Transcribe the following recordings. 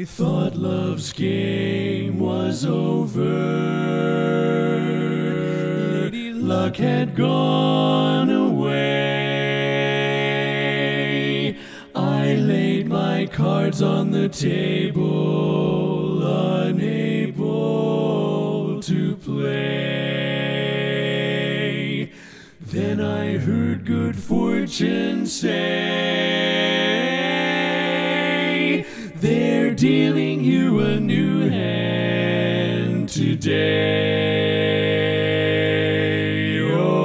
I thought love's game was over. Luck had gone away. I laid my cards on the table, unable to play. Then I heard good fortune say, they're dealing you a new hand today.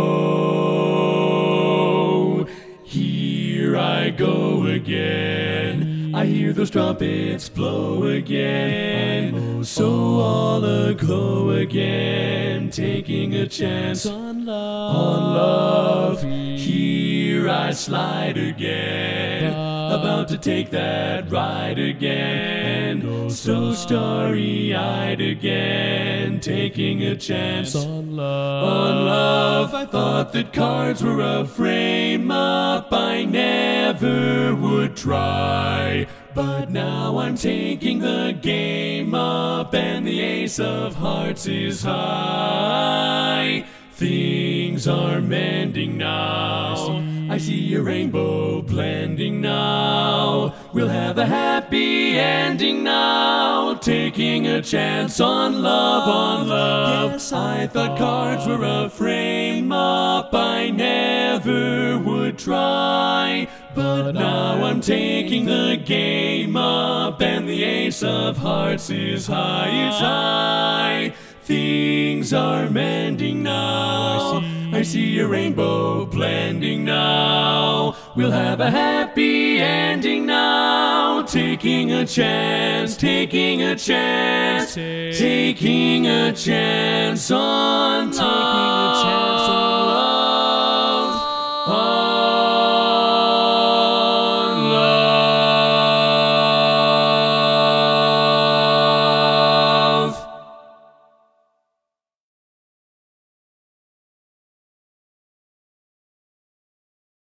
Oh, here I go again. I hear those trumpets blow again. I'm so all aglow again, taking a chance on love. Here I slide again, about to take that ride again, so starry-eyed again, taking a chance on love. I thought that cards were a frame-up I never would try, but now I'm taking the game up, and the ace of hearts is high. Things are mending now. I see a rainbow blending now. We'll have a happy ending now, taking a chance on love. Yes, I thought cards were a frame-up I never would try, but now I'm taking the game up, and the ace of hearts is high. It's high. Things are mending now. I see a rainbow blending now. We'll have a happy ending now, taking a chance, taking a chance, taking a chance on love.